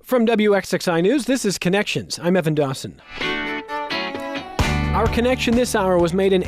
From WXXI News, this is Connections. I'm Evan Dawson. Our connection this hour was made in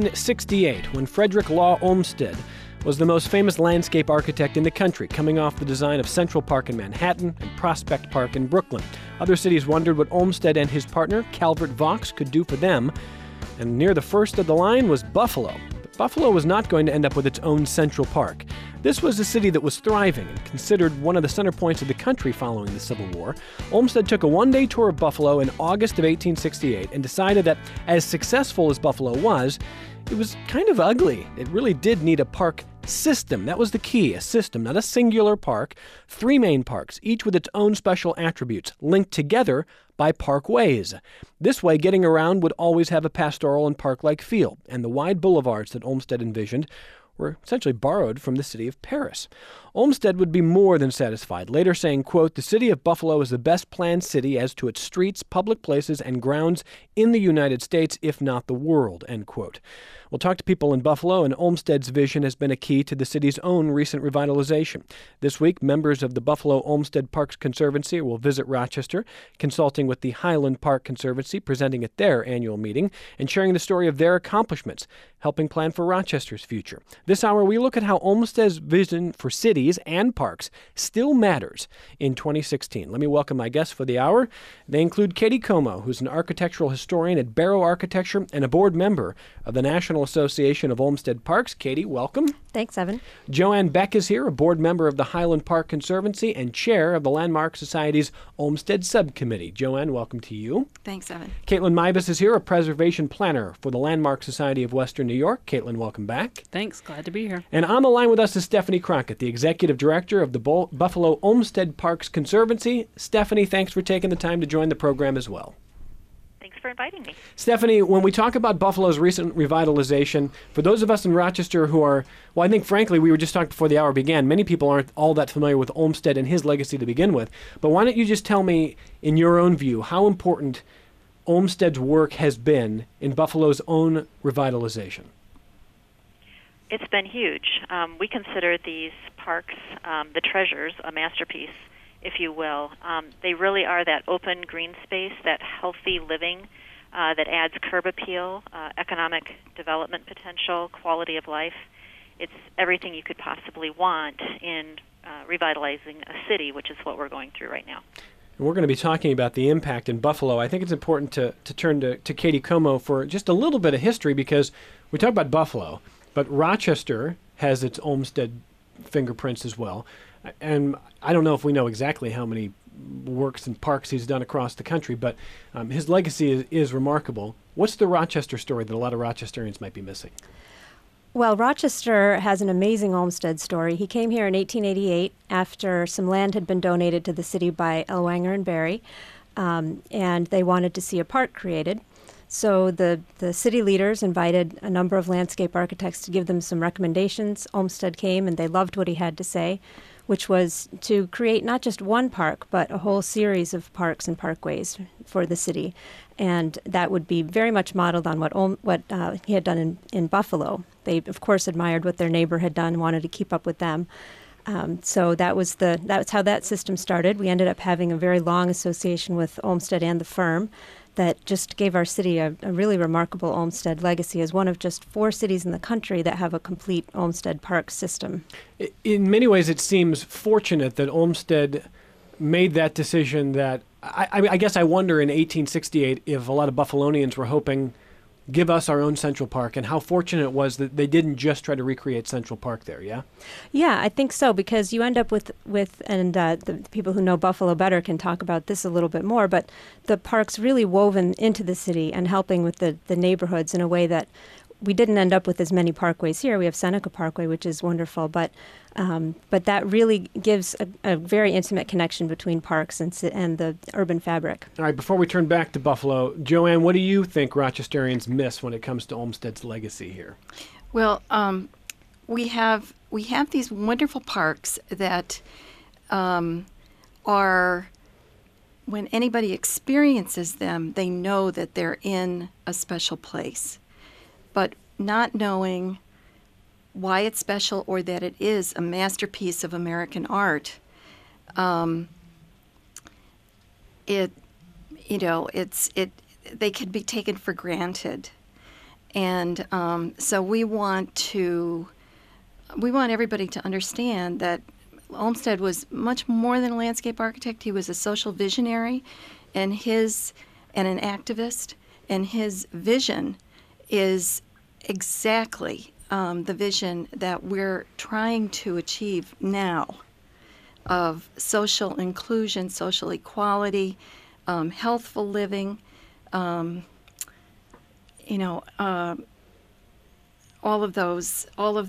1868 when Frederick Law Olmsted was the most famous landscape architect in the country, coming off the design of Central Park in Manhattan and Prospect Park in Brooklyn. Other cities wondered what Olmsted and his partner, Calvert Vaux, could do for them. And near the first of the line was Buffalo. But Buffalo was not going to end up with its own Central Park. This was a city that was thriving and considered one of the center points of the country following the Civil War. Olmsted took a one-day tour of Buffalo in August of 1868 and decided that as successful as Buffalo was, it was kind of ugly. It really did need a park system. That was the key, a system, not a singular park. 3 main parks, each with its own special attributes, linked together by parkways. This way, getting around would always have a pastoral and park-like feel, and the wide boulevards that Olmsted envisioned were essentially borrowed from the city of Paris. Olmsted would be more than satisfied, later saying, quote, "The city of Buffalo is the best planned city as to its streets, public places, and grounds in the United States, if not the world," end quote. We'll talk to people in Buffalo, and Olmsted's vision has been a key to the city's own recent revitalization. This week, members of the Buffalo Olmsted Parks Conservancy will visit Rochester, consulting with the Highland Park Conservancy, presenting at their annual meeting, and sharing the story of their accomplishments, helping plan for Rochester's future. This hour, we look at how Olmsted's vision for cities and parks still matters in 2016. Let me welcome my guests for the hour. They include Katie Como, who's an architectural historian at Barrow Architecture and a board member of the National Association of Olmsted Parks. Katie, welcome. Thanks, Evan. Joanne Beck is here, a board member of the Highland Park Conservancy and chair of the Landmark Society's Olmsted Subcommittee. Joanne, welcome to you. Thanks, Evan. Caitlin Mibus is here, a preservation planner for the Landmark Society of Western New York. Caitlin, welcome back. Thanks. Glad to be here. And on the line with us is Stephanie Crockett, the executive director of the Buffalo Olmsted Parks Conservancy. Stephanie, thanks for taking the time to join the program as well. Thanks for inviting me. Stephanie, when we talk about Buffalo's recent revitalization, for those of us in Rochester who are, well, I think frankly, we were just talking before the hour began, many people aren't all that familiar with Olmsted and his legacy to begin with. But why don't you just tell me, in your own view, how important Olmsted's work has been in Buffalo's own revitalization? It's been huge. We consider these parks, the treasures, a masterpiece, if you will. They really are that open green space, that healthy living that adds curb appeal, economic development potential, quality of life. It's everything you could possibly want in revitalizing a city, which is what we're going through right now. And we're going to be talking about the impact in Buffalo. I think it's important to turn to Katie Como for just a little bit of history, because we talk about Buffalo, but Rochester has its Olmsted fingerprints as well. And I don't know if we know exactly how many works and parks he's done across the country, but his legacy is remarkable. What's the Rochester story that a lot of Rochesterians might be missing? Well, Rochester has an amazing Olmsted story. He came here in 1888 after some land had been donated to the city by Ellwanger and Barry, and they wanted to see a park created. So the city leaders invited a number of landscape architects to give them some recommendations. Olmsted came, and they loved what he had to say, which was to create not just one park, but a whole series of parks and parkways for the city. And that would be very much modeled on what he had done in Buffalo. They, of course, admired what their neighbor had done, wanted to keep up with them. So that's how that system started. We ended up having a very long association with Olmsted and the firm that just gave our city a really remarkable Olmsted legacy as one of just 4 cities in the country that have a complete Olmsted park system. In many ways, it seems fortunate that Olmsted made that decision. That I guess I wonder in 1868 if a lot of Buffalonians were hoping, give us our own Central Park, and how fortunate it was that they didn't just try to recreate Central Park there, yeah? Yeah, I think so, because you end up with and the people who know Buffalo better can talk about this a little bit more, but the parks really woven into the city and helping with the neighborhoods in a way that we didn't end up with as many parkways here. We have Seneca Parkway, which is wonderful, but that really gives a very intimate connection between parks and the urban fabric. All right, before we turn back to Buffalo, Joanne, what do you think Rochesterians miss when it comes to Olmsted's legacy here? Well, we have these wonderful parks that are, when anybody experiences them, they know that they're in a special place. But not knowing why it's special or that it is a masterpiece of American art, it, they can be taken for granted. And so we want everybody to understand that Olmsted was much more than a landscape architect. He was a social visionary and an activist, and his vision is exactly the vision that we're trying to achieve now of social inclusion, social equality, healthful living, all of those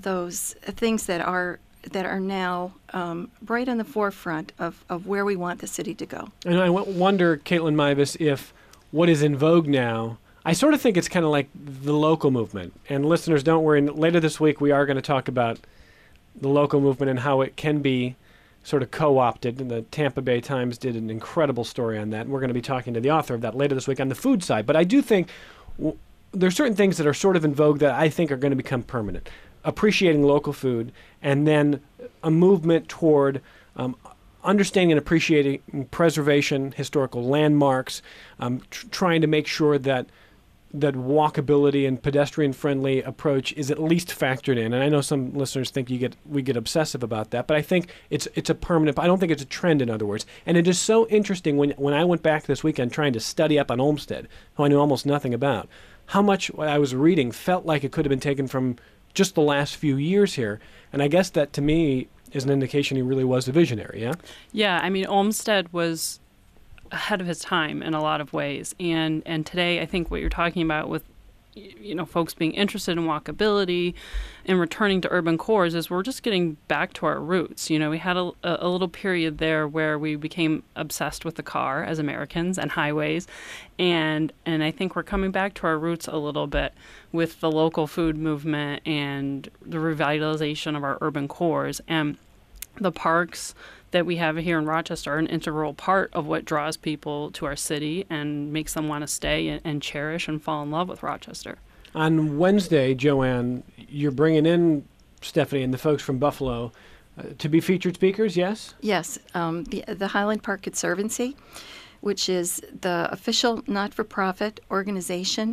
things that are now right on the forefront of where we want the city to go. And I wonder, Caitlin Mivas, if what is in vogue now, I sort of think it's kind of like the local movement. And listeners, don't worry, later this week we are going to talk about the local movement and how it can be sort of co-opted. And the Tampa Bay Times did an incredible story on that. And we're going to be talking to the author of that later this week on the food side. But I do think there are certain things that are sort of in vogue that I think are going to become permanent. Appreciating local food, and then a movement toward understanding and appreciating preservation, historical landmarks, trying to make sure that walkability and pedestrian-friendly approach is at least factored in. And I know some listeners think we get obsessive about that, but I think it's a permanent. I don't think it's a trend, in other words. And it is so interesting when I went back this weekend trying to study up on Olmsted, who I knew almost nothing about, how much what I was reading felt like it could have been taken from just the last few years here. And I guess that, to me, is an indication he really was a visionary, yeah? Yeah, I mean, Olmsted was ahead of his time in a lot of ways. And today, I think what you're talking about with, folks being interested in walkability and returning to urban cores is we're just getting back to our roots. We had a little period there where we became obsessed with the car as Americans and highways. And I think we're coming back to our roots a little bit with the local food movement and the revitalization of our urban cores. And the parks that we have here in Rochester are an integral part of what draws people to our city and makes them want to stay and cherish and fall in love with Rochester. On Wednesday, Joanne, you're bringing in Stephanie and the folks from Buffalo to be featured speakers, yes? Yes. The Highland Park Conservancy, which is the official not-for-profit organization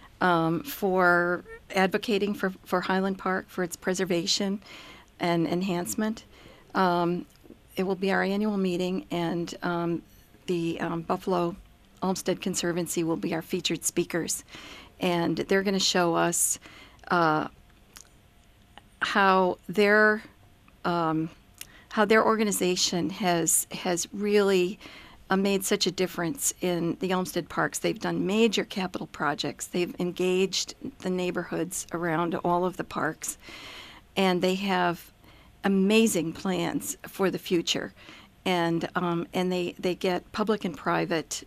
for advocating for Highland Park, for its preservation and enhancement. It will be our annual meeting, and the Buffalo Olmsted Conservancy will be our featured speakers. And they're going to show us how their organization has really made such a difference in the Olmsted Parks. They've done major capital projects. They've engaged the neighborhoods around all of the parks, and they have amazing plans for the future, and they get public and private,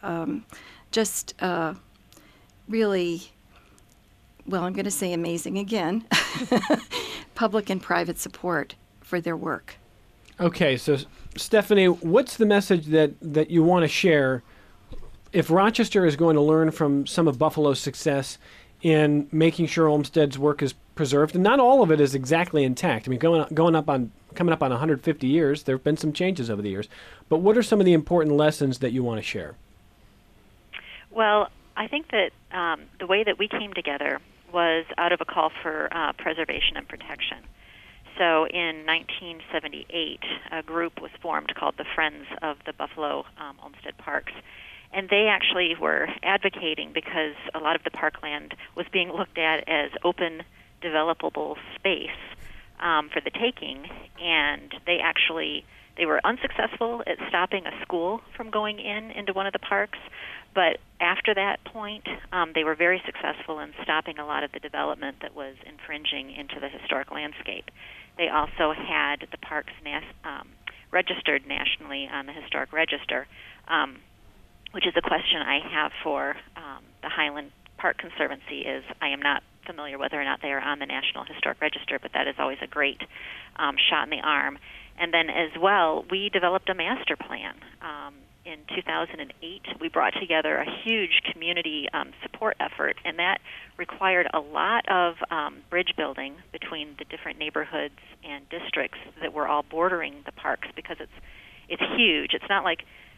really, well, I'm going to say amazing again, public and private support for their work. Okay, so Stephanie, what's the message that you want to share if Rochester is going to learn from some of Buffalo's success in making sure Olmsted's work is preserved? And not all of it is exactly intact. I mean, coming up on 150 years, there have been some changes over the years. But what are some of the important lessons that you want to share? Well, I think that the way that we came together was out of a call for preservation and protection. So in 1978, a group was formed called the Friends of the Buffalo Olmsted Parks. And they actually were advocating because a lot of the parkland was being looked at as open, developable space for the taking. And they were unsuccessful at stopping a school from going into one of the parks. But after that point, they were very successful in stopping a lot of the development that was infringing into the historic landscape. They also had the parks registered nationally on the Historic Register, which is a question I have for the Highland Park Conservancy. Is I am not familiar whether or not they are on the National Historic Register, but that is always a great shot in the arm. And then as well, we developed a master plan. In 2008, we brought together a huge community support effort, and that required a lot of bridge building between the different neighborhoods and districts that were all bordering the parks, because it's huge. It's not like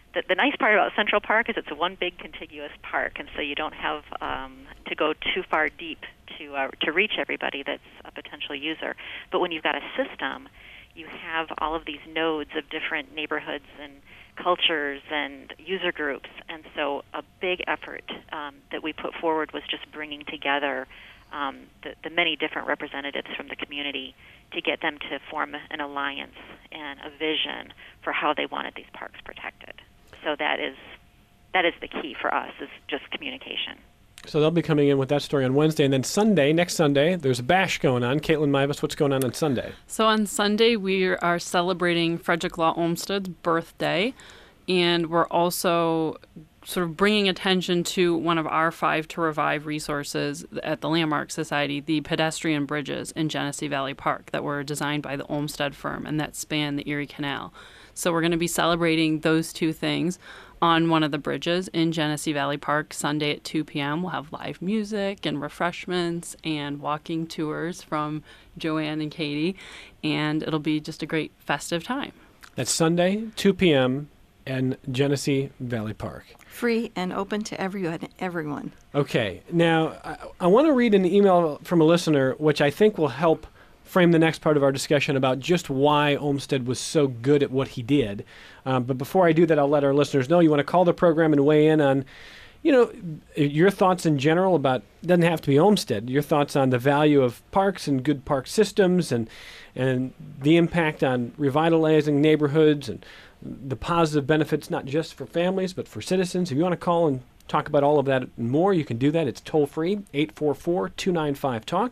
the nice part about Central Park is it's one big contiguous park, and so you don't have to go too far deep to reach everybody that's a potential user. But when you've got a system, you have all of these nodes of different neighborhoods and cultures and user groups, and so a big effort that we put forward was just bringing together the many different representatives from the community to get them to form an alliance and a vision for how they wanted these parks protected. So that is the key for us, is just communication. So they'll be coming in with that story on Wednesday. And then Sunday, next Sunday, there's a bash going on. Caitlin Mivas, what's going on Sunday? So on Sunday, we are celebrating Frederick Law Olmsted's birthday. And we're also sort of bringing attention to one of our 5 to Revive resources at the Landmark Society, the pedestrian bridges in Genesee Valley Park that were designed by the Olmsted firm and that span the Erie Canal. So we're going to be celebrating those 2 things on one of the bridges in Genesee Valley Park Sunday at 2 p.m. We'll have live music and refreshments and walking tours from Joanne and Katie, and it'll be just a great festive time. That's Sunday, 2 p.m. in Genesee Valley Park. Free and open to everyone. Okay. Now, I want to read an email from a listener, which I think will help frame the next part of our discussion about just why Olmsted was so good at what he did. But before I do that, I'll let our listeners know you want to call the program and weigh in on, your thoughts in general about, doesn't have to be Olmsted, your thoughts on the value of parks and good park systems and the impact on revitalizing neighborhoods and the positive benefits, not just for families, but for citizens. If you want to call and talk about all of that and more, you can do that. It's toll-free, 844-295-TALK,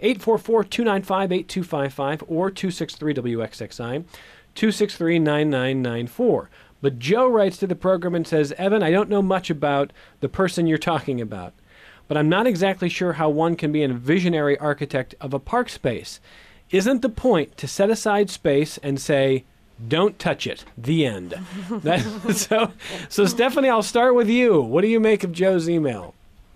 844-295-8255, or 263-WXXI, 263-9994. But Joe writes to the program and says, Evan, I don't know much about the person you're talking about, but I'm not exactly sure how one can be a visionary architect of a park space. Isn't the point to set aside space and say, don't touch it, the end? So Stephanie, I'll start with you. What do you make of Joe's email?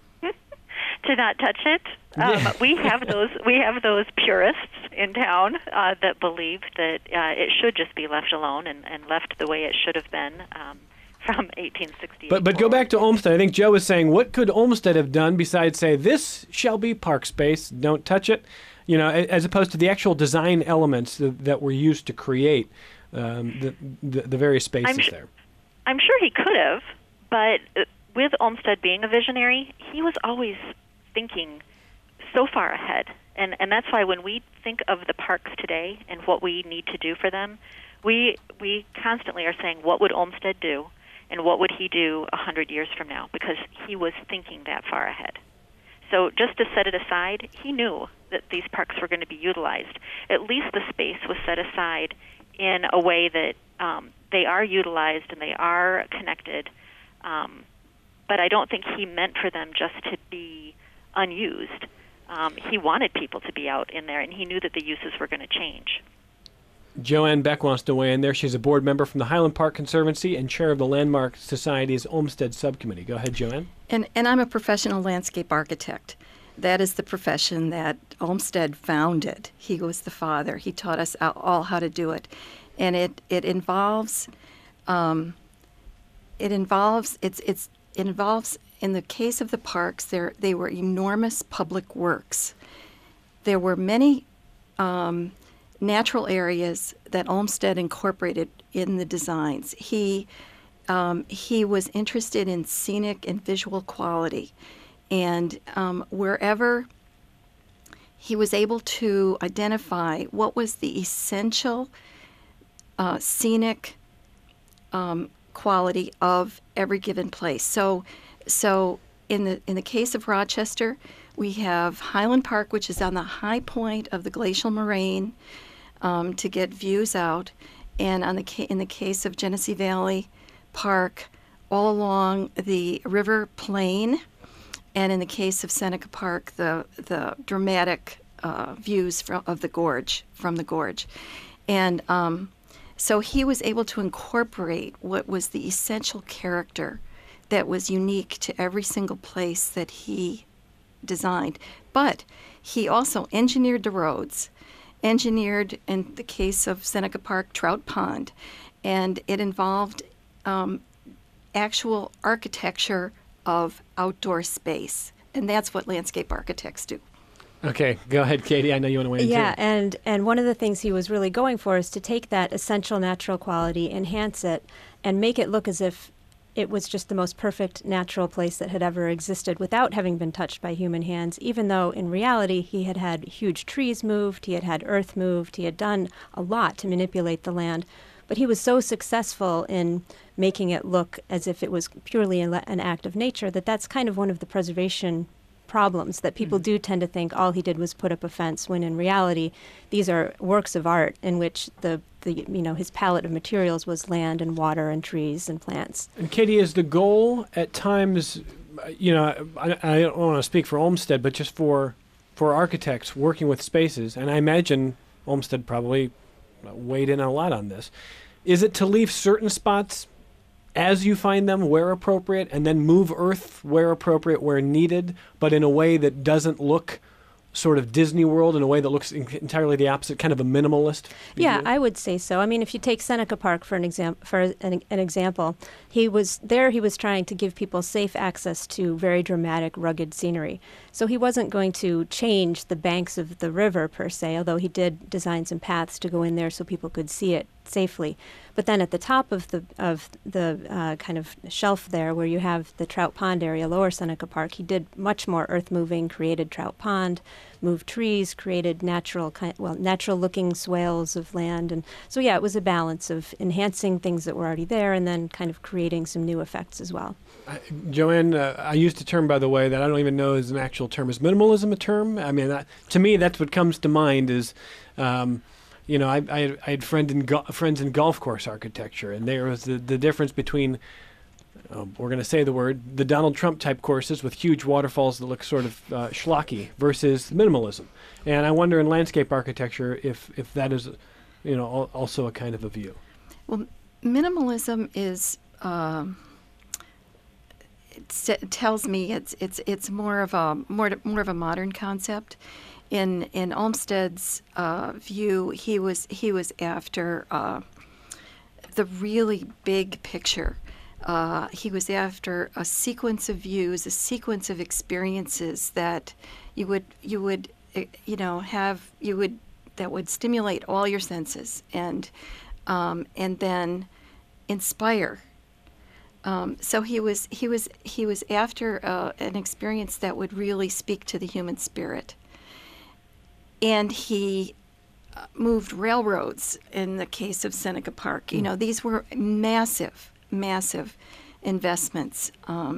To not touch it. We have those purists in town that believe that it should just be left alone and left the way it should have been from 1868. But go back to Olmsted. I think Joe was saying, what could Olmsted have done besides say, this shall be park space, don't touch it, as opposed to the actual design elements that were used to create the various spaces there? I'm sure he could have, but with Olmsted being a visionary, he was always thinking so far ahead. And that's why when we think of the parks today and what we need to do for them, we constantly are saying, what would Olmsted do and what would he do 100 years from now? Because he was thinking that far ahead. So just to set it aside, he knew that these parks were going to be utilized. At least the space was set aside in a way that they are utilized and they are connected. But I don't think he meant for them just to be unused. He wanted people to be out in there, and he knew that the uses were going to change. Joanne Beck wants to weigh in there. She's a board member from the Highland Park Conservancy and chair of the Landmark Society's Olmsted Subcommittee. Go ahead, Joanne. And I'm a professional landscape architect. That is the profession that Olmsted founded. He was the father. He taught us all how to do it. And it involves in the case of the parks, they were enormous public works. There were many natural areas that Olmsted incorporated in the designs. He was interested in scenic and visual quality, and wherever he was able to identify what was the essential scenic quality of every given place. So in the case of Rochester, we have Highland Park, which is on the high point of the glacial moraine to get views out, and in the case of Genesee Valley Park, all along the river plain, and in the case of Seneca Park, the dramatic views of the gorge, from the gorge, and so he was able to incorporate what was the essential character that was unique to every single place that he designed. But he also engineered the roads, engineered, in the case of Seneca Park, Trout Pond, and it involved actual architecture of outdoor space. And that's what landscape architects do. Okay, go ahead, Katie. I know you want to weigh in Yeah, too. and one of the things he was really going for is to take that essential natural quality, enhance it, and make it look as if it was just the most perfect natural place that had ever existed without having been touched by human hands, even though in reality he had had huge trees moved, he had had earth moved, he had done a lot to manipulate the land. But he was so successful in making it look as if it was purely an act of nature that that's kind of one of the preservation problems, that people do tend to think all he did was put up a fence, when in reality these are works of art in which the his palette of materials was land and water and trees and plants. And Katie, is the goal at times, I don't want to speak for Olmsted, but just for architects working with spaces, and I imagine Olmsted probably weighed in a lot on this, is it to leave certain spots as you find them where appropriate, and then move earth where appropriate, where needed, but in a way that doesn't look sort of Disney World, in a way that looks entirely the opposite, kind of a minimalist view? Yeah, I would say so. I mean, if you take Seneca Park for an example, he was trying to give people safe access to very dramatic, rugged scenery. So he wasn't going to change the banks of the river per se, although he did design some paths to go in there so people could see it safely. But then at the top of the kind of shelf there, where you have the Trout Pond area, Lower Seneca Park, he did much more earth moving, created Trout Pond, moved trees, created natural-looking swales of land. And so, yeah, it was a balance of enhancing things that were already there and then kind of creating some new effects as well. Joanne, I used a term, by the way, that I don't even know is an actual term. Is minimalism a term? I mean, to me, that's what comes to mind is, I had friends in golf course architecture, and there was the difference between, we're going to say the word, the Donald Trump type courses with huge waterfalls that look sort of schlocky versus minimalism. And I wonder in landscape architecture if that is, also a kind of a view. Well, minimalism is, it tells me it's more of a modern concept. In Olmsted's view, he was after the really big picture. He was after a sequence of views, a sequence of experiences that that would stimulate all your senses and then inspire. So he was after an experience that would really speak to the human spirit. And he moved railroads in the case of Seneca Park. These were massive, massive investments.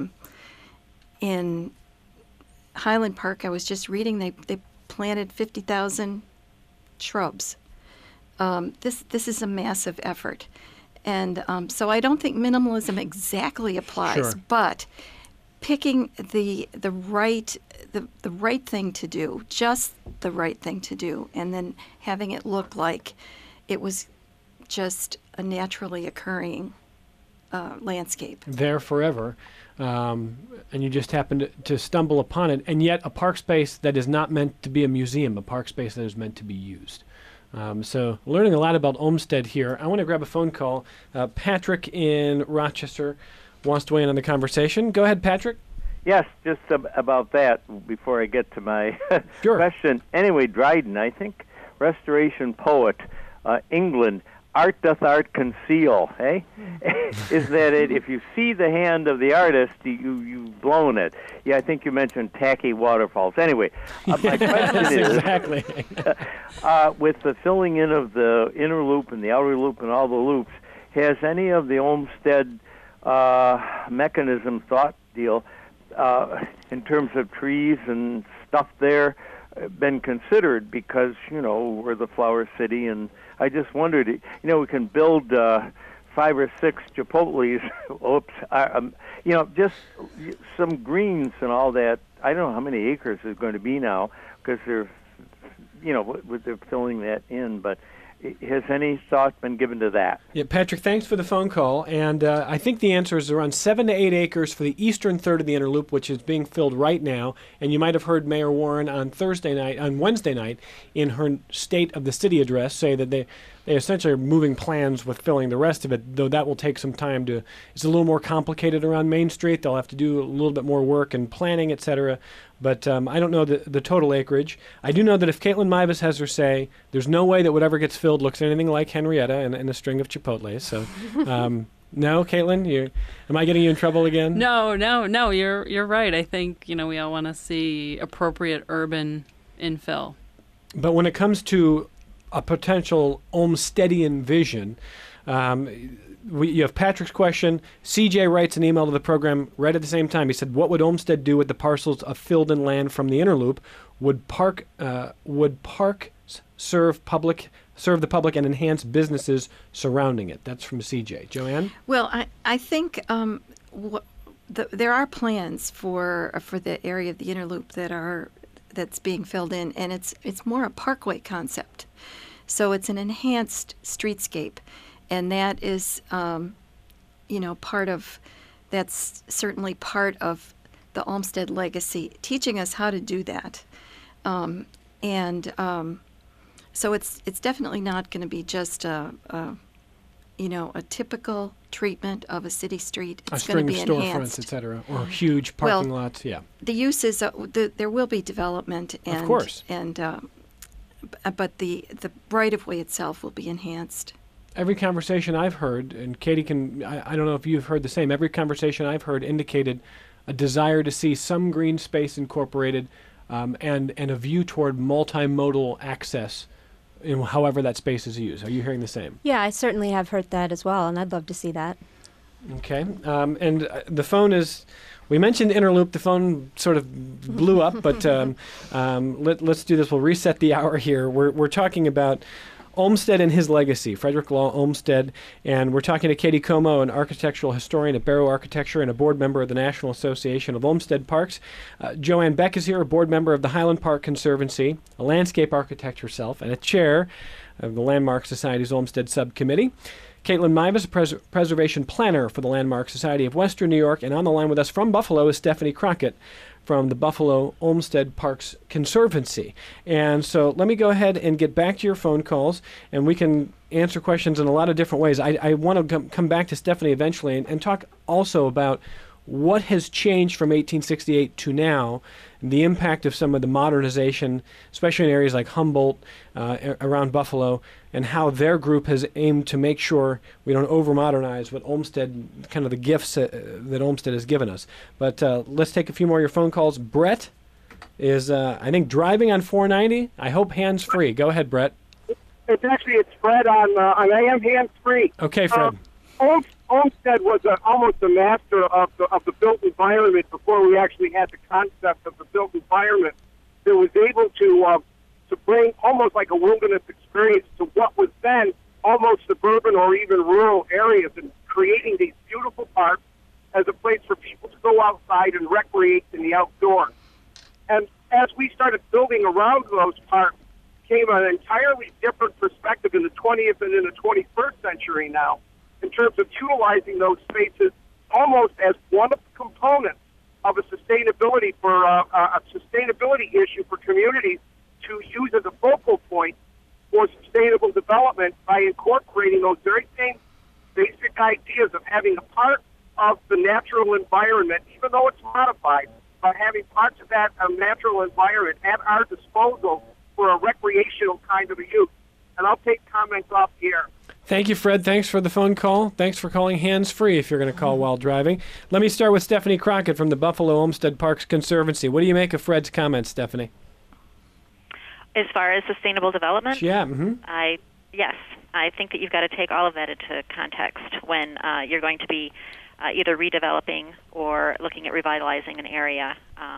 In Highland Park, I was just reading, they planted 50,000 shrubs. This is a massive effort. And so I don't think minimalism exactly applies, Sure. but picking the right thing to do, just the right thing to do, and then having it look like it was just a naturally occurring landscape. There forever. And you just happen to stumble upon it, and yet a park space that is not meant to be a museum, a park space that is meant to be used. So learning a lot about Olmsted here. I want to grab a phone call. Patrick in Rochester wants to weigh in on the conversation. Go ahead, Patrick. Yes, just about that before I get to my Sure. question. Anyway, Dryden, I think, Restoration poet, England, art doth art conceal, eh? Is that it? If you see the hand of the artist, you've blown it. Yeah, I think you mentioned tacky waterfalls. Anyway, my question is, Exactly. with the filling in of the inner loop and the outer loop and all the loops, has any of the Olmsted mechanism thought deal in terms of trees and stuff there been considered? Because, we're the flower city, and I just wondered, we can build 5 or 6 Chipotles, just some greens and all that. I don't know how many acres there's going to be now, because they're filling that in, but has any thought been given to that? Yeah, Patrick, thanks for the phone call. And I think the answer is around 7 to 8 acres for the eastern third of the inner loop, which is being filled right now. And you might have heard Mayor Warren on Wednesday night, in her State of the City address say that they essentially are moving plans with filling the rest of it, though that will take some time to. It's a little more complicated around Main Street. They'll have to do a little bit more work and planning, et cetera. But I don't know the total acreage. I do know that if Caitlin Mivas has her say, there's no way that whatever gets filled looks anything like Henrietta and a string of Chipotles. So, no, Caitlin, am I getting you in trouble again? No, you're right. I think, we all want to see appropriate urban infill. But when it comes to a potential Olmstedian vision, you have Patrick's question. CJ writes an email to the program right at the same time. He said, what would Olmsted do with the parcels of filled-in land from the inner loop? Would parks serve the public and enhance businesses surrounding it? That's from CJ. Joanne? Well, I think there are plans for the area of the inner loop that's being filled in, and it's more a parkway concept. So it's an enhanced streetscape, and that is, that's certainly part of the Olmsted legacy, teaching us how to do that. So it's definitely not going to be just a typical treatment of a city street. It's going to be enhanced. A string of storefronts, et cetera, or huge parking lots. Yeah. The uses, there will be development, and of course, but the right of way itself will be enhanced. Every conversation I've heard, and Katie I don't know if you've heard the same. Every conversation I've heard indicated a desire to see some green space incorporated, and a view toward multimodal access, however that space is used. Are you hearing the same? Yeah, I certainly have heard that as well, and I'd love to see that. Okay. And the phone is, we mentioned Interloop. The phone sort of blew up, but let's do this. We'll reset the hour here. We're talking about Olmsted and his legacy, Frederick Law Olmsted, and we're talking to Katie Como, an architectural historian at Barrow Architecture and a board member of the National Association of Olmsted Parks. Joanne Beck is here, a board member of the Highland Park Conservancy, a landscape architect herself, and a chair of the Landmark Society's Olmsted Subcommittee. Caitlin Mivas, a preservation planner for the Landmark Society of Western New York, and on the line with us from Buffalo is Stephanie Crockett from the Buffalo Olmsted Parks Conservancy. And so let me go ahead and get back to your phone calls, and we can answer questions in a lot of different ways. I want to come back to Stephanie eventually and talk also about what has changed from 1868 to now, the impact of some of the modernization, especially in areas like Humboldt, around Buffalo, and how their group has aimed to make sure we don't over-modernize what Olmsted, kind of the gifts that Olmsted has given us. But let's take a few more of your phone calls. Brett is, I think, driving on 490. I hope hands-free. Go ahead, Brett. It's Fred on I am hands-free. Okay, Fred. Olmsted was almost a master of the built environment before we actually had the concept of the built environment. That was able to bring almost like a wilderness experience to what was then almost suburban or even rural areas, and creating these beautiful parks as a place for people to go outside and recreate in the outdoors. And as we started building around those parks, came an entirely different perspective in the 20th and in the 21st century now, in terms of utilizing those spaces almost as one of the components of a sustainability issue for communities to use as a focal point for sustainable development by incorporating those very same basic ideas of having a part of the natural environment, even though it's modified, but having parts of that natural environment at our disposal for a recreational kind of a use. And I'll take comments off the air. Thank you, Fred. Thanks for the phone call. Thanks for calling hands-free if you're going to call while driving. Let me start with Stephanie Crockett from the Buffalo Olmsted Parks Conservancy. What do you make of Fred's comments, Stephanie? As far as sustainable development? Yeah. Mm-hmm. Yes. I think that you've got to take all of that into context when you're going to be either redeveloping or looking at revitalizing an area.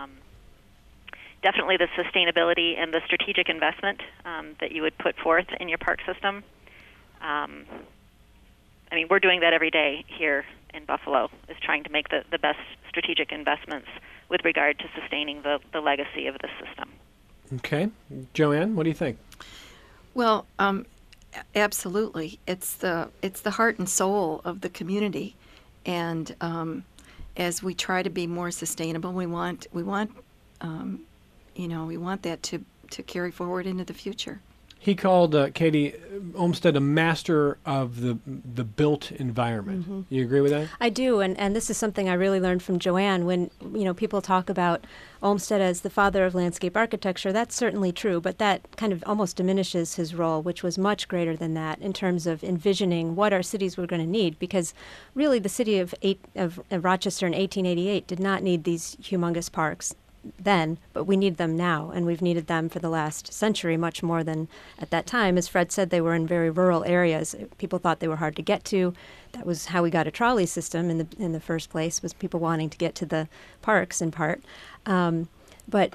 Definitely the sustainability and the strategic investment that you would put forth in your park system. We're doing that every day here in Buffalo, is trying to make the best strategic investments with regard to sustaining the legacy of this system. Okay. Joanne, what do you think? Well, absolutely. It's the heart and soul of the community, and as we try to be more sustainable, we want that to carry forward into the future. He called Katie Olmsted a master of the built environment. Mm-hmm. You agree with that? I do, and this is something I really learned from Joanne. When people talk about Olmsted as the father of landscape architecture, that's certainly true, but that kind of almost diminishes his role, which was much greater than that in terms of envisioning what our cities were going to need. Because really, the city of Rochester in 1888 did not need these humongous parks then, but we need them now, and we've needed them for the last century much more than at that time. As Fred said, they were in very rural areas. People thought they were hard to get to. That was how we got a trolley system in the first place, was people wanting to get to the parks in part. But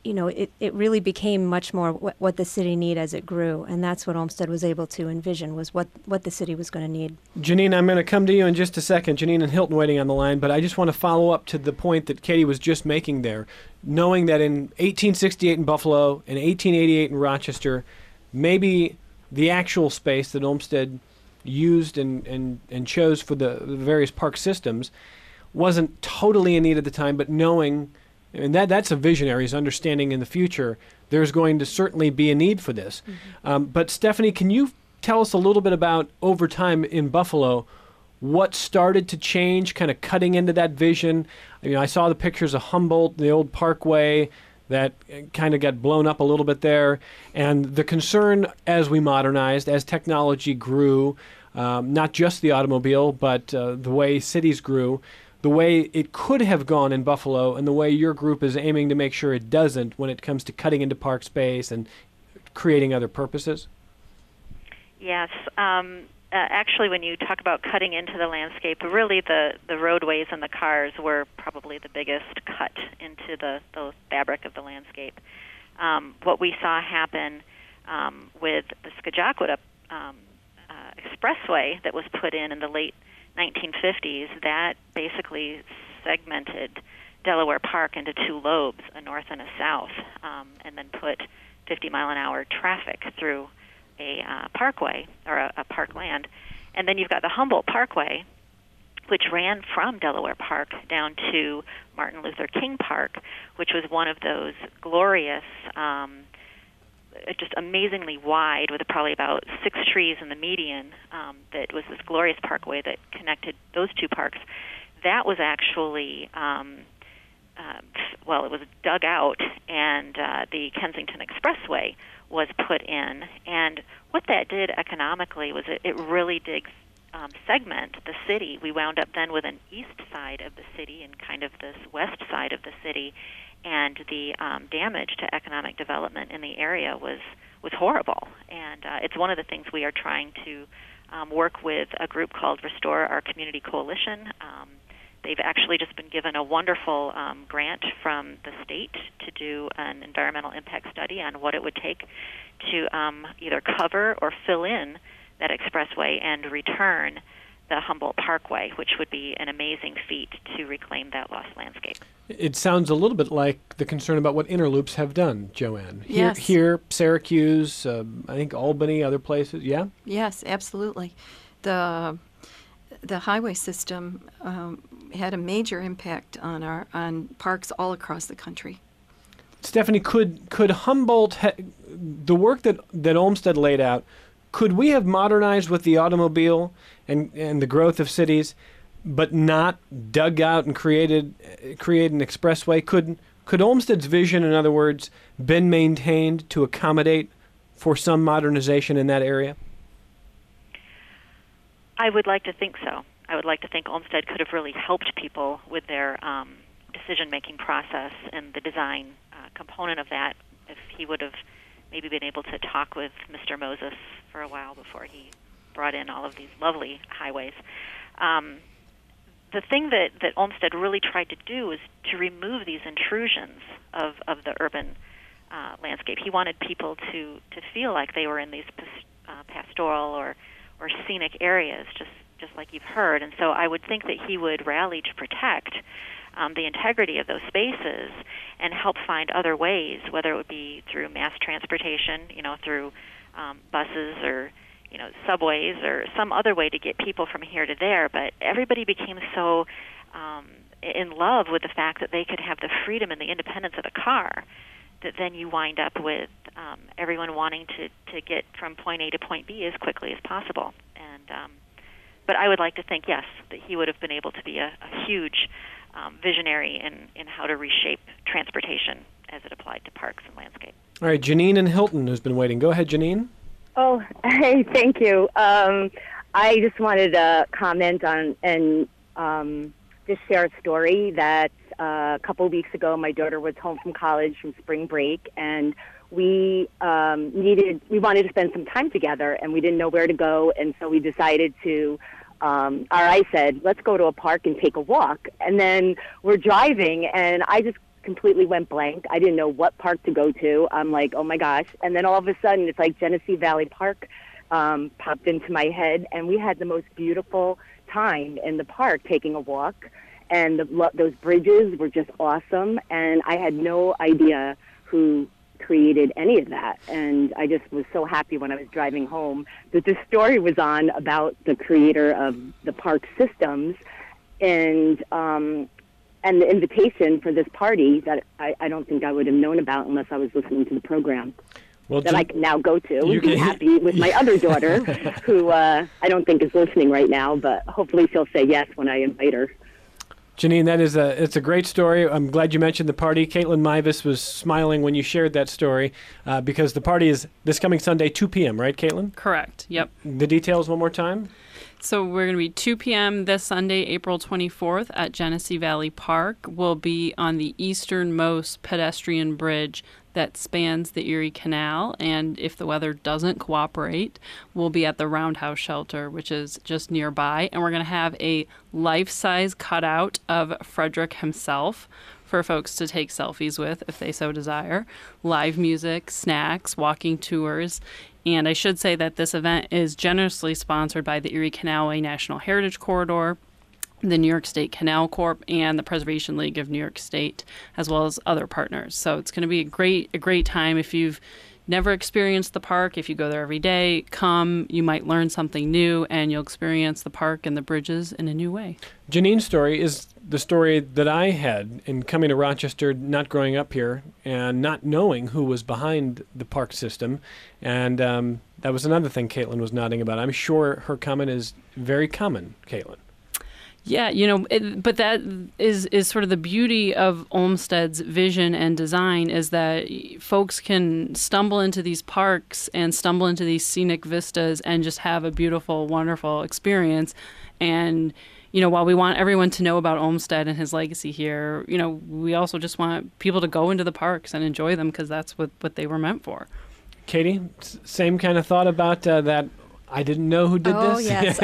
it really became much more what the city needed as it grew, and that's what Olmsted was able to envision, was what the city was going to need. Janine, I'm going to come to you in just a second. Janine and Hilton waiting on the line, but I just want to follow up to the point that Katie was just making there. Knowing that in 1868 in Buffalo and 1888 in Rochester, maybe the actual space that Olmsted used and chose for the various park systems wasn't totally in need at the time, but knowing, and that's a visionary's understanding in the future, there's going to certainly be a need for this. Mm-hmm. But Stephanie, can you tell us a little bit about, over time in Buffalo, what started to change, kind of cutting into that vision? I saw the pictures of Humboldt, the old parkway that kind of got blown up a little bit there, and the concern as we modernized, as technology grew, not just the automobile, but the way cities grew, the way it could have gone in Buffalo, and the way your group is aiming to make sure it doesn't when it comes to cutting into park space and creating other purposes? Yes. Actually, when you talk about cutting into the landscape, really the roadways and the cars were probably the biggest cut into the fabric of the landscape. What we saw happen with the Skagakwa expressway that was put in the late 1950s, that basically segmented Delaware Park into two lobes, a north and a south, and then put 50-mile-an-hour traffic through a parkway or a parkland. And then you've got the Humboldt Parkway, which ran from Delaware Park down to Martin Luther King Park, which was one of those glorious, just amazingly wide, with probably about 6 trees in the median, that was this glorious parkway that connected those two parks. That was actually, it was dug out, and the Kensington Expressway was put in. And what that did economically was it really did segment the city. We wound up then with an east side of the city and kind of this west side of the city, and the damage to economic development in the area was horrible. And it's one of the things we are trying to work with a group called Restore Our Community Coalition. They've actually just been given a wonderful grant from the state to do an environmental impact study on what it would take to either cover or fill in that expressway and return the Humboldt Parkway, which would be an amazing feat to reclaim that lost landscape. It sounds a little bit like the concern about what Interloops have done, Joanne. Yes. Here, Syracuse, I think Albany, other places, yeah? Yes, absolutely. The highway system had a major impact on parks all across the country. Stephanie, could Humboldt, the work that Olmsted laid out, could we have modernized with the automobile and the growth of cities, but not dug out and create an expressway? Could Olmsted's vision, in other words, been maintained to accommodate for some modernization in that area? I would like to think so. I would like to think Olmsted could have really helped people with their decision-making process and the design component of that if he would have maybe been able to talk with Mr. Moses for a while before he brought in all of these lovely highways. The thing that Olmsted really tried to do was to remove these intrusions of the urban landscape. He wanted people to feel like they were in these pastoral or scenic areas, just like you've heard. And so I would think that he would rally to protect the integrity of those spaces and help find other ways, whether it would be through mass transportation, through buses or subways or some other way to get people from here to there. But everybody became so in love with the fact that they could have the freedom and the independence of a car that then you wind up with everyone wanting to get from point A to point B as quickly as possible. And but I would like to think, yes, that he would have been able to be a huge visionary in how to reshape transportation as it applied to parks and landscape. All right, Janine and Hilton, who's been waiting. Go ahead, Janine. Oh, hey, thank you. I just wanted to comment on and just share a story that a couple of weeks ago, my daughter was home from college from spring break, and we wanted to spend some time together, and we didn't know where to go, and so we decided to. I said, let's go to a park and take a walk. And then we're driving, and I just completely went blank. I didn't know what park to go to. I'm like, oh my gosh. And then all of a sudden, it's like Genesee Valley Park popped into my head, and we had the most beautiful time in the park taking a walk. And those bridges were just awesome, and I had no idea who created any of that. And I just was so happy when I was driving home that this story was on about the creator of the park systems and the invitation for this party that I don't think I would have known about unless I was listening to the program. Well, that I can now go to and be happy with my other daughter, who I don't think is listening right now, but hopefully she'll say yes when I invite her. Janine, it's a great story. I'm glad you mentioned the party. Caitlin Mivas was smiling when you shared that story because the party is this coming Sunday, 2 p.m., right, Caitlin? Correct, yep. The details one more time? So we're going to be 2 p.m. this Sunday, April 24th at Genesee Valley Park. We'll be on the easternmost pedestrian bridge that spans the Erie Canal, and if the weather doesn't cooperate, we'll be at the Roundhouse Shelter, which is just nearby, and we're going to have a life-size cutout of Frederick himself for folks to take selfies with if they so desire. Live music, snacks, walking tours. And I should say that this event is generously sponsored by the Erie Canalway National Heritage Corridor, the New York State Canal Corp, and the Preservation League of New York State, as well as other partners. So it's going to be a great time. If you've never experienced the park, if you go there every day, come. You might learn something new, and you'll experience the park and the bridges in a new way. Janine's story is the story that I had in coming to Rochester, not growing up here, and not knowing who was behind the park system. And that was another thing Caitlin was nodding about. I'm sure her comment is very common, Caitlin. Yeah, but that is sort of the beauty of Olmsted's vision and design, is that folks can stumble into these parks and stumble into these scenic vistas and just have a beautiful, wonderful experience. And, while we want everyone to know about Olmsted and his legacy here, we also just want people to go into the parks and enjoy them because that's what they were meant for. Katie, same kind of thought about that. I didn't know who did this. Oh, yes.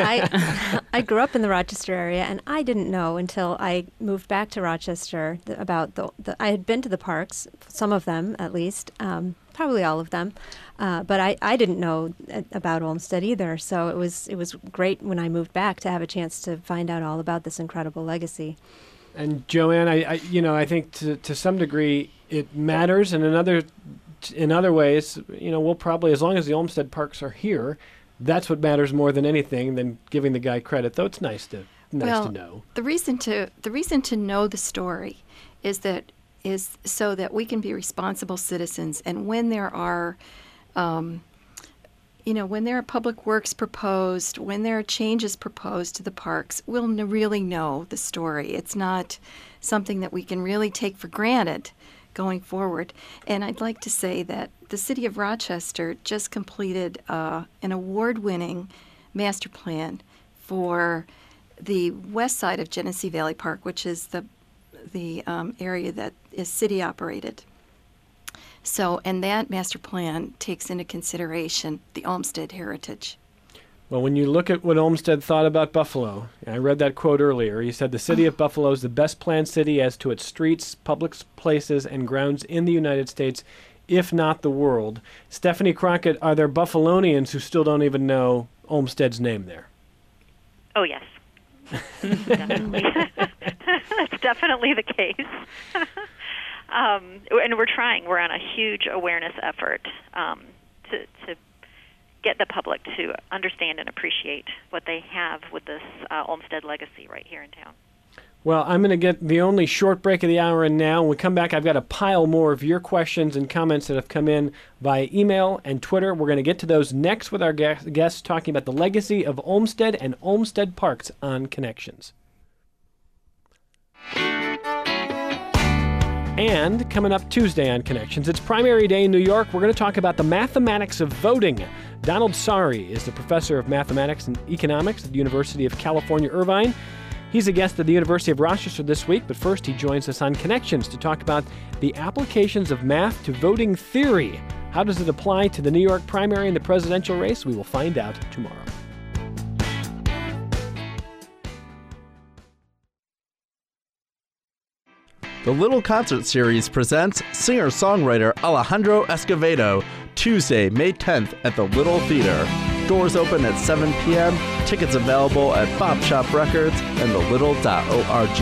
I grew up in the Rochester area, and I didn't know until I moved back to Rochester about I had been to the parks, some of them at least, probably all of them, but I didn't know about Olmsted either. So it was great when I moved back to have a chance to find out all about this incredible legacy. And Joanne, I think to some degree it matters, and in other ways, we'll probably, as long as the Olmsted parks are here, that's what matters more than anything than giving the guy credit, though it's nice to know. The reason to know the story is so that we can be responsible citizens, and when there are when there are public works proposed, when there are changes proposed to the parks, we'll really know the story. It's not something that we can really take for granted going forward. And I'd like to say that the City of Rochester just completed an award-winning master plan for the west side of Genesee Valley Park, which is the area that is city-operated. So, and that master plan takes into consideration the Olmsted heritage. Well, when you look at what Olmsted thought about Buffalo, I read that quote earlier. He said, "The city of Buffalo is the best planned city as to its streets, public places, and grounds in the United States, if not the world." Stephanie Crockett, are there Buffalonians who still don't even know Olmsted's name there? Oh, yes. Definitely. That's definitely the case. And we're trying. We're on a huge awareness effort to get the public to understand and appreciate what they have with this Olmsted legacy right here in town. Well, I'm going to get the only short break of the hour in now. When we come back, I've got a pile more of your questions and comments that have come in via email and Twitter. We're going to get to those next with our guests talking about the legacy of Olmsted and Olmsted Parks on Connections. And coming up Tuesday on Connections, it's primary day in New York. We're going to talk about the mathematics of voting. Donald Sari is the professor of mathematics and economics at the University of California, Irvine. He's a guest at the University of Rochester this week, but first he joins us on Connections to talk about the applications of math to voting theory. How does it apply to the New York primary and the presidential race? We will find out tomorrow. The Little Concert Series presents singer-songwriter Alejandro Escovedo, Tuesday, May 10th at the Little Theater. Doors open at 7 p.m., tickets available at Bop Shop Records and thelittle.org.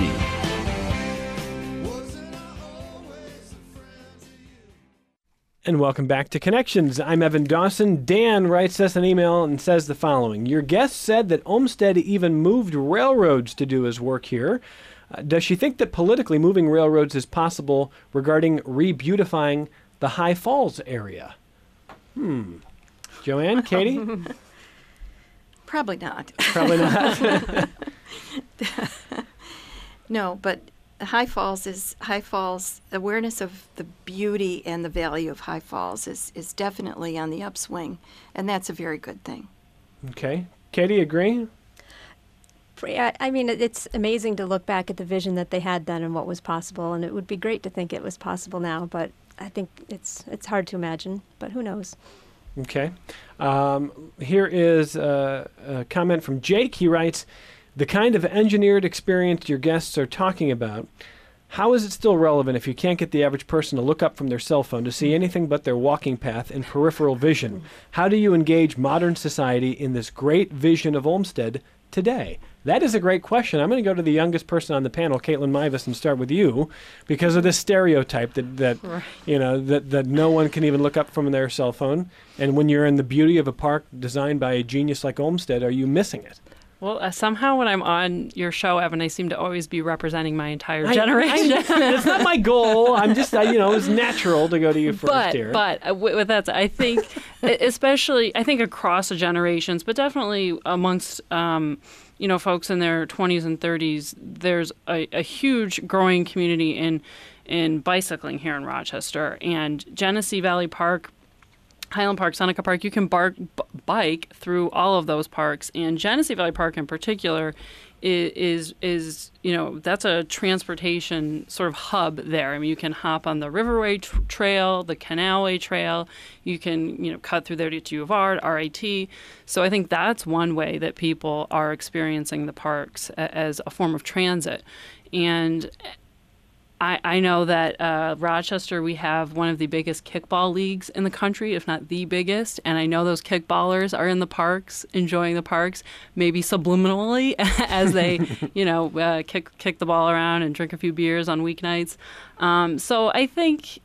And welcome back to Connections. I'm Evan Dawson. Dan writes us an email and says the following. Your guest said that Olmsted even moved railroads to do his work here. Does she think that politically moving railroads is possible regarding re-beautifying the High Falls area? Joanne, Katie? Probably not. Probably not. No, but High Falls, awareness of the beauty and the value of High Falls is definitely on the upswing, and that's a very good thing. Okay. Katie, agree? I mean, it's amazing to look back at the vision that they had then and what was possible, and it would be great to think it was possible now, but I think it's hard to imagine, but who knows? Okay. Here is a comment from Jake. He writes, the kind of engineered experience your guests are talking about, how is it still relevant if you can't get the average person to look up from their cell phone to see anything but their walking path in peripheral vision? How do you engage modern society in this great vision of Olmsted today? That is a great question. I'm going to go to the youngest person on the panel, Caitlin Mivas, and start with you, because of this stereotype that Right. that no one can even look up from their cell phone. And when you're in the beauty of a park designed by a genius like Olmsted, are you missing it? Well, somehow when I'm on your show, Evan, I seem to always be representing my entire generation. It's not my goal. I'm just, it's natural to go to you first here. But with that, I think, especially, I think across the generations, but definitely amongst, folks in their 20s and 30s, there's a huge growing community in bicycling here in Rochester. And Genesee Valley Park, Highland Park, Seneca Park, you can bike through all of those parks. And Genesee Valley Park in particular is that's a transportation sort of hub there. I mean, you can hop on the Riverway Trail, the Canalway Trail. You can, cut through there to U of R, RIT. So I think that's one way that people are experiencing the parks as a form of transit. And I know that Rochester, we have one of the biggest kickball leagues in the country, if not the biggest. And I know those kickballers are in the parks, enjoying the parks, maybe subliminally as they, kick the ball around and drink a few beers on weeknights. So I think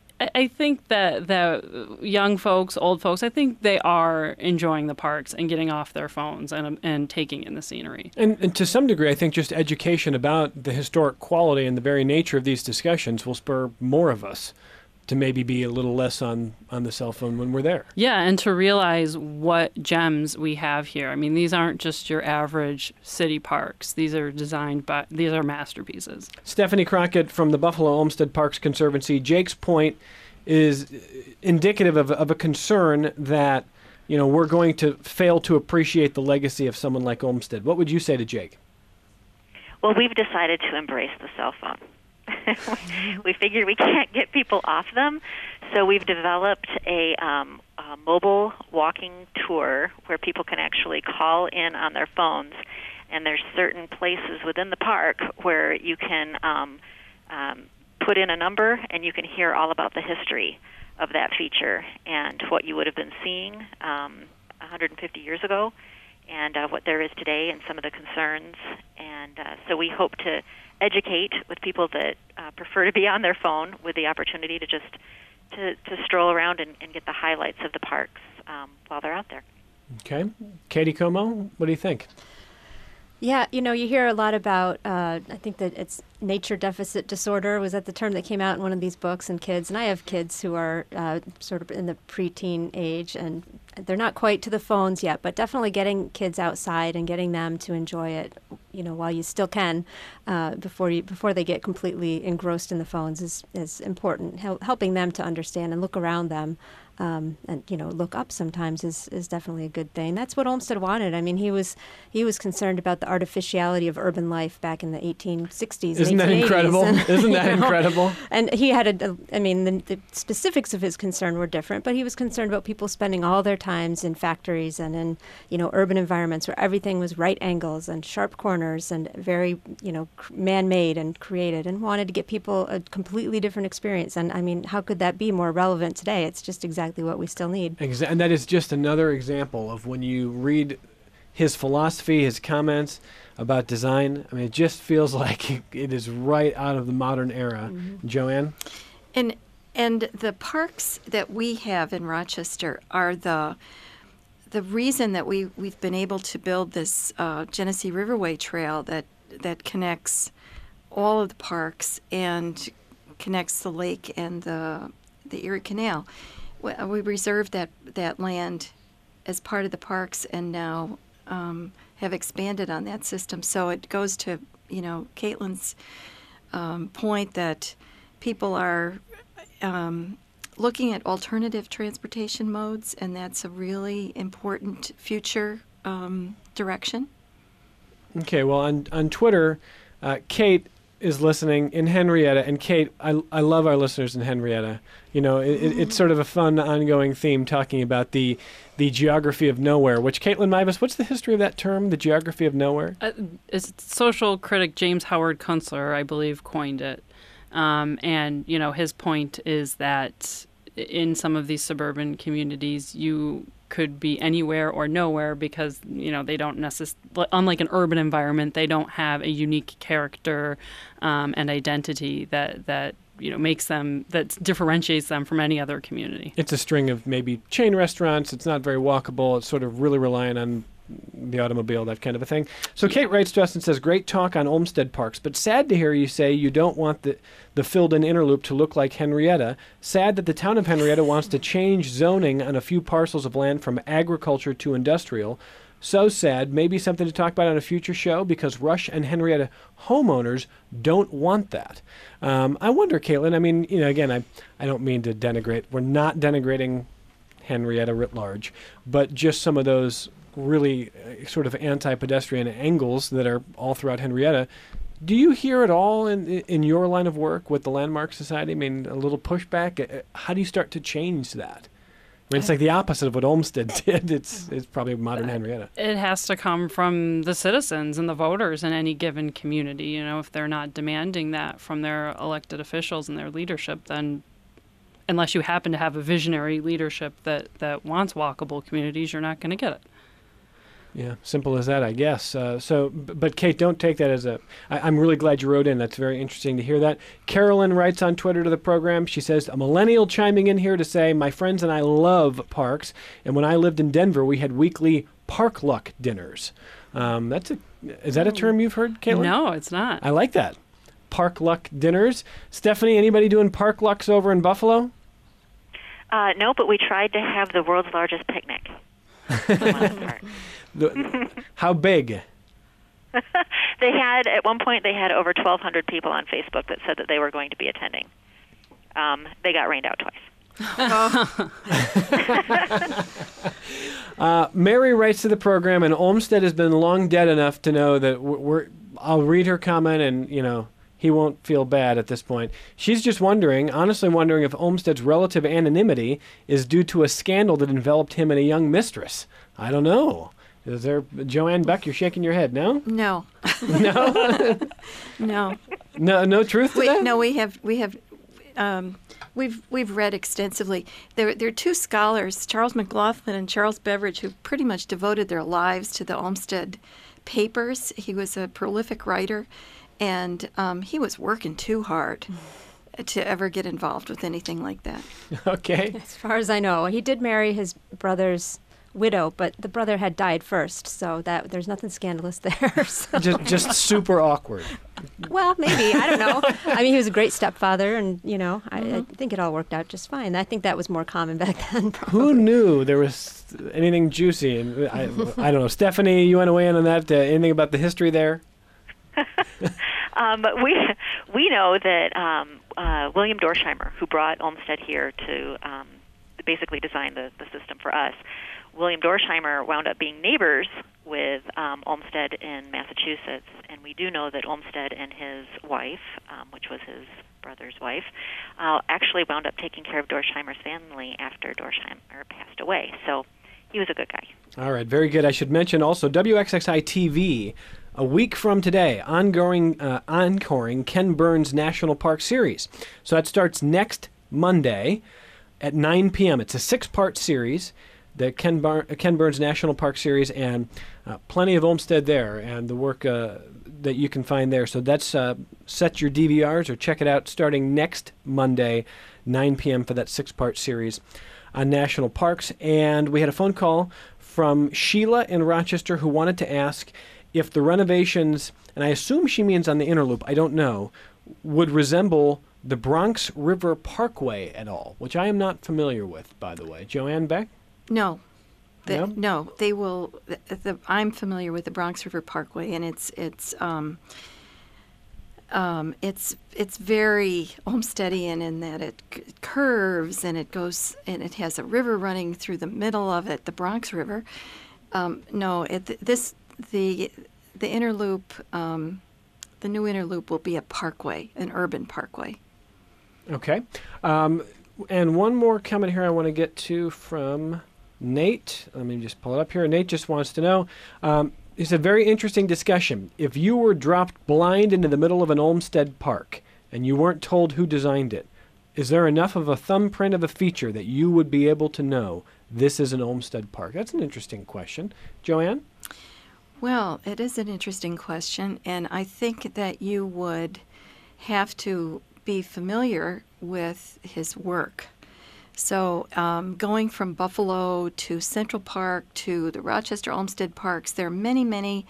that young folks, old folks, I think they are enjoying the parks and getting off their phones and taking in the scenery. And to some degree, I think just education about the historic quality and the very nature of these discussions will spur more of us to maybe be a little less on the cell phone when we're there. Yeah, and to realize what gems we have here. I mean, these aren't just your average city parks. These are these are masterpieces. Stephanie Crockett from the Buffalo Olmsted Parks Conservancy. Jake's point is indicative of a concern that, we're going to fail to appreciate the legacy of someone like Olmsted. What would you say to Jake? Well, we've decided to embrace the cell phone. We figured we can't get people off them, so we've developed a mobile walking tour where people can actually call in on their phones, and there's certain places within the park where you can put in a number and you can hear all about the history of that feature and what you would have been seeing 150 years ago and what there is today and some of the concerns. And so we hope to educate with people that prefer to be on their phone with the opportunity to just to stroll around and get the highlights of the parks while they're out there. Okay. Katie Como, what do you think? Yeah, you hear a lot about, I think that it's nature deficit disorder. Was that the term that came out in one of these books? And kids, and I have kids who are sort of in the preteen age, and they're not quite to the phones yet, but definitely getting kids outside and getting them to enjoy it, while you still can, before they get completely engrossed in the phones is important. Helping them to understand and look around them. And look up sometimes is definitely a good thing. That's what Olmsted wanted. I mean, he was concerned about the artificiality of urban life back in the 1860s. Isn't that incredible? Isn't that incredible? And he had the specifics of his concern were different, but he was concerned about people spending all their times in factories and in urban environments where everything was right angles and sharp corners and very man-made and created, and wanted to get people a completely different experience. And I mean, how could that be more relevant today? It's just exactly what we still need. And that is just another example of when you read his philosophy, his comments about design. I mean, it just feels like it is right out of the modern era. Mm-hmm. Joanne? And the parks that we have in Rochester are the reason that we've been able to build this Genesee Riverway Trail that connects all of the parks and connects the lake and the Erie Canal. We reserved that land as part of the parks, and now have expanded on that system. So it goes to Caitlin's point that people are looking at alternative transportation modes, and that's a really important future direction. Okay, well, on Twitter, Kate is listening in Henrietta, and Kate, I love our listeners in Henrietta. It's sort of a fun ongoing theme talking about the geography of nowhere, which Caitlin Mivas, what's the history of that term, the geography of nowhere? Social critic James Howard Kunstler, I believe, coined it. And his point is that in some of these suburban communities, you could be anywhere or nowhere because, they don't necessarily, unlike an urban environment, they don't have a unique character and identity that makes them, that differentiates them from any other community. It's a string of maybe chain restaurants. It's not very walkable. It's sort of really relying on the automobile, that kind of a thing. So Kate writes to us and says, great talk on Olmsted Parks, but sad to hear you say you don't want the filled-in inner loop to look like Henrietta. Sad that the town of Henrietta wants to change zoning on a few parcels of land from agriculture to industrial. So sad, maybe something to talk about on a future show, because Rush and Henrietta homeowners don't want that. I wonder, Caitlin, I mean, again, I don't mean to denigrate. We're not denigrating Henrietta writ large, but just some of those really sort of anti-pedestrian angles that are all throughout Henrietta. Do you hear it all in your line of work with the Landmark Society? I mean, a little pushback? How do you start to change that? I mean, it's like the opposite of what Olmsted did. It's probably modern Henrietta. It has to come from the citizens and the voters in any given community. If they're not demanding that from their elected officials and their leadership, then unless you happen to have a visionary leadership that wants walkable communities, you're not going to get it. Yeah, simple as that, I guess. But Kate, don't take that as I'm really glad you wrote in. That's very interesting to hear that. Carolyn writes on Twitter to the program. She says, a millennial chiming in here to say, my friends and I love parks, and when I lived in Denver, we had weekly Park Luck dinners. Is that a term you've heard, Caitlin? No, it's not. I like that. Park Luck dinners. Stephanie, anybody doing Park Lucks over in Buffalo? No, but we tried to have the world's largest picnic. How big? At one point they had over 1,200 people on Facebook that said that they were going to be attending. They got rained out twice. Mary writes to the program, and Olmsted has been long dead enough to know that I'll read her comment, and he won't feel bad at this point. She's just honestly wondering if Olmsted's relative anonymity is due to a scandal that enveloped him and a young mistress. I don't know. Is there, Joanne Beck, you're shaking your head, no? No. No? No. No truth to that? No, we've read extensively. There are two scholars, Charles McLaughlin and Charles Beveridge, who pretty much devoted their lives to the Olmsted papers. He was a prolific writer, and he was working too hard to ever get involved with anything like that. Okay. As far as I know, he did marry his brother's widow, but the brother had died first, so that there's nothing scandalous there. So. Just super awkward. Well, maybe. I don't know. I mean, he was a great stepfather, and, I think it all worked out just fine. I think that was more common back then, probably. Who knew there was anything juicy? And I don't know. Stephanie, you want to weigh in on that? Anything about the history there? We know that William Dorsheimer, who brought Olmsted here to basically design the system for us, William Dorsheimer wound up being neighbors with Olmsted in Massachusetts, and we do know that Olmsted and his wife, which was his brother's wife, actually wound up taking care of Dorsheimer's family after Dorsheimer passed away. So he was a good guy. All right, very good. I should mention also WXXI TV, a week from today, encoring Ken Burns National Park Series. So that starts next Monday at 9 p.m. It's a 6-part series, the Ken Burns National Park Series, and plenty of Olmsted there and the work that you can find there. So that's set your DVRs or check it out starting next Monday, 9 p.m. for that 6-part series on national parks. And we had a phone call from Sheila in Rochester who wanted to ask if the renovations, and I assume she means on the inner loop, I don't know, would resemble the Bronx River Parkway at all, which I am not familiar with, by the way. Joanne Beck? No. No? No, they will. I'm familiar with the Bronx River Parkway, and it's very Olmstedian in that it curves and it goes and it has a river running through the middle of it, the Bronx River. The inner loop, the new inner loop will be a parkway, an urban parkway. Okay. And one more comment here I want to get to from Nate. Let me just pull it up here. Nate just wants to know, it's a very interesting discussion. If you were dropped blind into the middle of an Olmsted park and you weren't told who designed it, is there enough of a thumbprint of a feature that you would be able to know this is an Olmsted park? That's an interesting question. Joanne? Well, it is an interesting question, and I think that you would have to be familiar with his work. So going from Buffalo to Central Park to the Rochester Olmsted Parks, there are many, many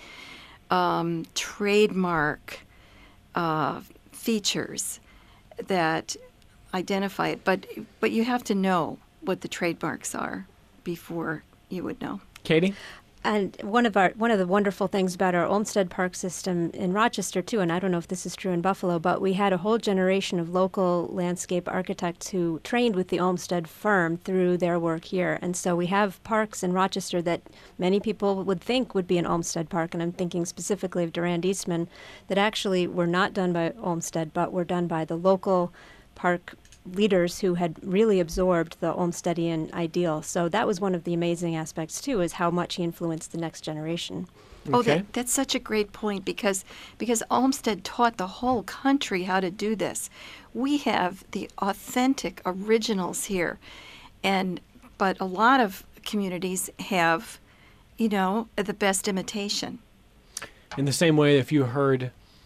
trademark features that identify it. But you have to know what the trademarks are before you would know. Katie? And one of the wonderful things about our Olmsted Park system in Rochester too, and I don't know if this is true in Buffalo, but we had a whole generation of local landscape architects who trained with the Olmsted firm through their work here. And so we have parks in Rochester that many people would think would be an Olmsted Park, and I'm thinking specifically of Durand Eastman, that actually were not done by Olmsted, but were done by the local park leaders who had really absorbed the Olmstedian ideal. So that was one of the amazing aspects too, is how much he influenced the next generation. Okay. Oh, that's such a great point because Olmsted taught the whole country how to do this. We have the authentic originals here, but a lot of communities have, the best imitation. In the same way, if you heard,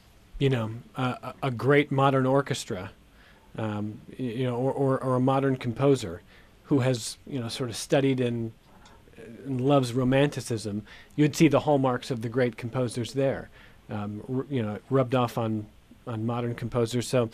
a great modern orchestra, or a modern composer who has, sort of studied and loves romanticism, you'd see the hallmarks of the great composers there, rubbed off on modern composers. So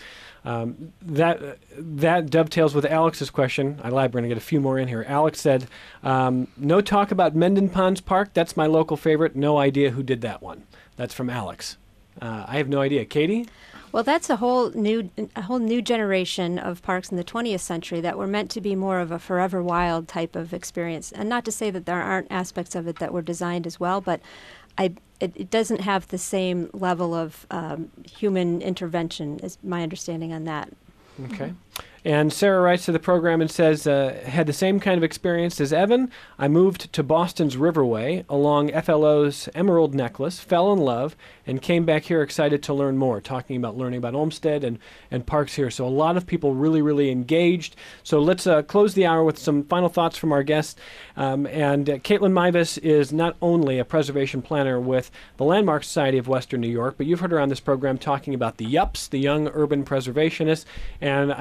that dovetails with Alex's question. I lied, we're going to get a few more in here. Alex said, no talk about Mendon Ponds Park. That's my local favorite. No idea who did that one. That's from Alex. I have no idea. Katie? Well, that's a whole new generation of parks in the 20th century that were meant to be more of a forever wild type of experience. And not to say that there aren't aspects of it that were designed as well, but it doesn't have the same level of human intervention, is my understanding on that. Okay. And Sarah writes to the program and says, had the same kind of experience as Evan. I moved to Boston's Riverway along FLO's Emerald Necklace, fell in love, and came back here excited to learn more, learning about Olmsted and parks here. So a lot of people really, really engaged. So let's close the hour with some final thoughts from our guests. And Caitlin Mivas is not only a preservation planner with the Landmark Society of Western New York, but you've heard her on this program talking about the YUPs, the Young Urban Preservationists. And I wonder if you're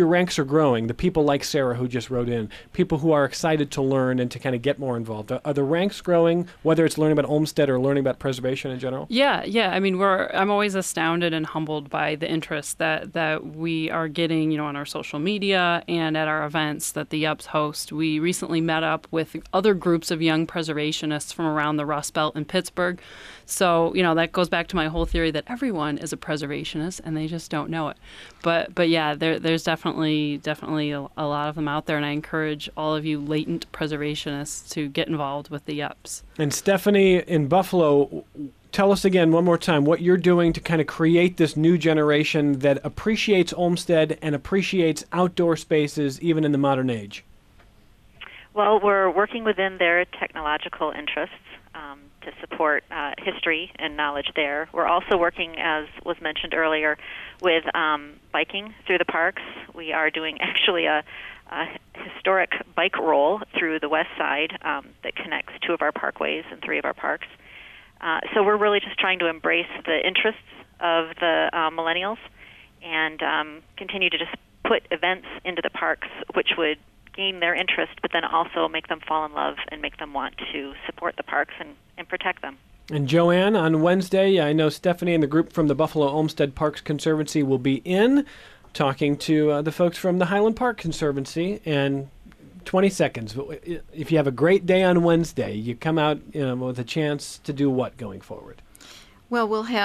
your ranks are growing, the people like Sarah who just wrote in, people who are excited to learn and to kind of get more involved, are the ranks growing, whether it's learning about Olmsted or learning about preservation in general? Yeah. I mean, I'm always astounded and humbled by the interest that we are getting, on our social media and at our events that the Yups host. We recently met up with other groups of young preservationists from around the Rust Belt in Pittsburgh. So, that goes back to my whole theory that everyone is a preservationist and they just don't know it. But yeah, there's definitely a lot of them out there, and I encourage all of you latent preservationists to get involved with the Yups. And Stephanie in Buffalo, tell us again one more time what you're doing to kind of create this new generation that appreciates Olmsted and appreciates outdoor spaces even in the modern age. Well, we're working within their technological interests to support history and knowledge there. We're also working, as was mentioned earlier, with biking through the parks. We are doing actually a historic bike roll through the west side that connects 2 of our parkways and 3 of our parks. So we're really just trying to embrace the interests of the millennials and continue to just put events into the parks which would gain their interest, but then also make them fall in love and make them want to support the parks and protect them. And Joanne, on Wednesday, I know Stephanie and the group from the Buffalo Olmsted Parks Conservancy will be in talking to the folks from the Highland Park Conservancy. And 20 seconds, if you have a great day on Wednesday, you come out with a chance to do what going forward? Well,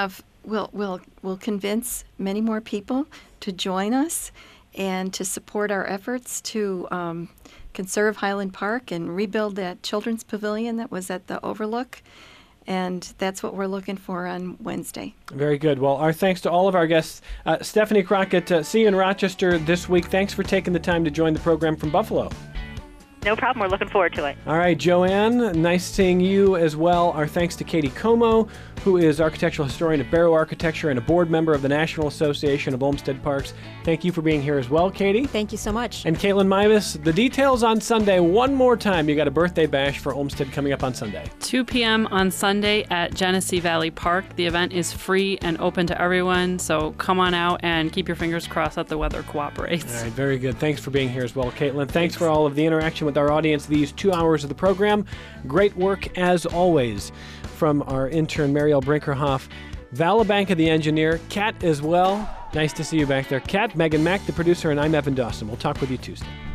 we'll convince many more people to join us and to support our efforts to conserve Highland Park and rebuild that children's pavilion that was at the Overlook. And that's what we're looking for on Wednesday. Very good. Well, our thanks to all of our guests. Stephanie Crockett, see you in Rochester this week. Thanks for taking the time to join the program from Buffalo. No problem. We're looking forward to it. All right, Joanne, nice seeing you as well. Our thanks to Katie Como, who is architectural historian at Barrow Architecture and a board member of the National Association of Olmsted Parks. Thank you for being here as well, Katie. Thank you so much. And Caitlin Mivas, the details on Sunday. One more time, you got a birthday bash for Olmsted coming up on Sunday. 2 p.m. on Sunday at Genesee Valley Park. The event is free and open to everyone, so come on out and keep your fingers crossed that the weather cooperates. All right, very good. Thanks for being here as well, Caitlin. Thanks for all of the interaction with our audience these 2 hours of the program. Great work, as always, from our intern, Marielle Brinkerhoff. Valabanka, the engineer. Kat as well. Nice to see you back there. Kat, Megan Mack, the producer, and I'm Evan Dawson. We'll talk with you Tuesday.